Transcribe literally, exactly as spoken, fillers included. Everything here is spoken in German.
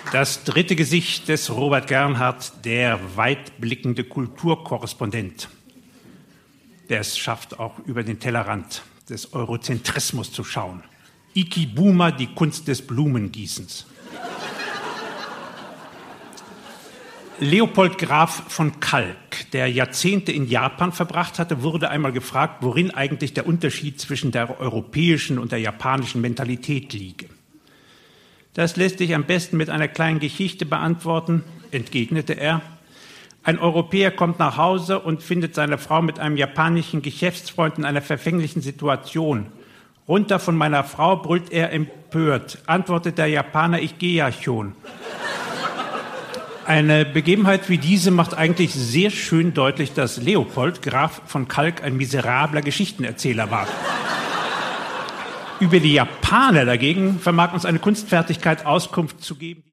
Das dritte Gesicht des Robert Gernhardt, der weitblickende Kulturkorrespondent, der es schafft, auch über den Tellerrand des Eurozentrismus zu schauen. Ikebuma, die Kunst des Blumengießens. Leopold Graf von Kalk, der Jahrzehnte in Japan verbracht hatte, wurde einmal gefragt, worin eigentlich der Unterschied zwischen der europäischen und der japanischen Mentalität liege. Das lässt sich am besten mit einer kleinen Geschichte beantworten, entgegnete er. Ein Europäer kommt nach Hause und findet seine Frau mit einem japanischen Geschäftsfreund in einer verfänglichen Situation. Runter von meiner Frau, brüllt er empört. Antwortet der Japaner, ich gehe ja schon. Eine Begebenheit wie diese macht eigentlich sehr schön deutlich, dass Leopold Graf von Kalk ein miserabler Geschichtenerzähler war. Über die Japaner dagegen vermag uns eine Kunstfertigkeit Auskunft zu geben.